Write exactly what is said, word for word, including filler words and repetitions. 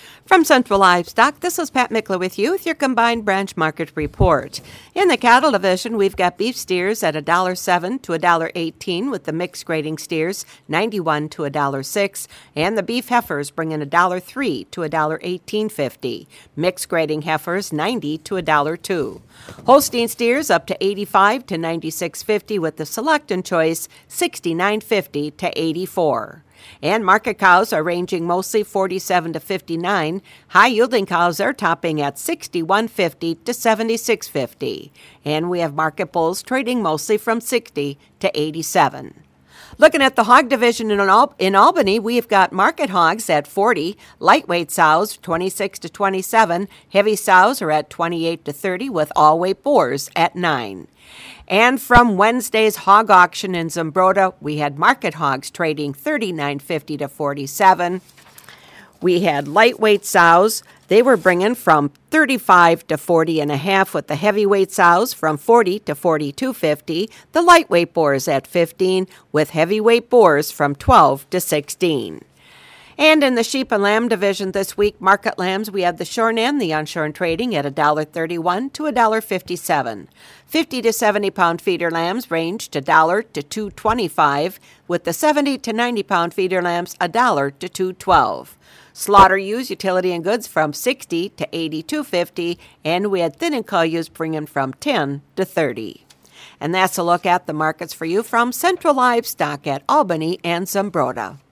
From Central Livestock, this is Pat Mikla with you with your combined branch market report. In the cattle division, we've got beef steers at one dollar seven to one dollar eighteen, with the mixed grading steers ninety-one to one dollar six, and the beef heifers bringing one dollar three to one dollar eighteen fifty. Mixed grading heifers ninety to one dollar two. Holstein steers up to eighty-five to ninety-six fifty, with the select and choice sixty-nine fifty to eighty-four. And market cows are ranging mostly forty-seven to fifty-nine. High-yielding cows are topping at sixty-one fifty to seventy-six fifty. And we have market bulls trading mostly from sixty to eighty-seven. Looking at the hog division in, Al- in Albany, we've got market hogs at forty, lightweight sows twenty-six to twenty-seven, heavy sows are at twenty-eight to thirty, with all-weight boars at nine. And from Wednesday's hog auction in Zumbrota, we had market hogs trading thirty-nine fifty to forty-seven. We had lightweight sows. They were bringing from thirty-five to forty and a half, with the heavyweight sows from forty to forty-two fifty. The lightweight boars at fifteen, with heavyweight boars from twelve to sixteen. And in the sheep and lamb division this week, market lambs, we have the shorn and the unshorn trading at one dollar thirty-one to one dollar fifty-seven. fifty to seventy pound feeder lambs ranged one dollar to two dollars and twenty-five cents, with the seventy to ninety pound feeder lambs one dollar to two dollars and twelve cents. Slaughter ewes, utility and goods from sixty to eighty-two fifty, and we had thin and cull ewes bringing from ten to thirty. And that's a look at the markets for you from Central Livestock at Albany and Zumbrota.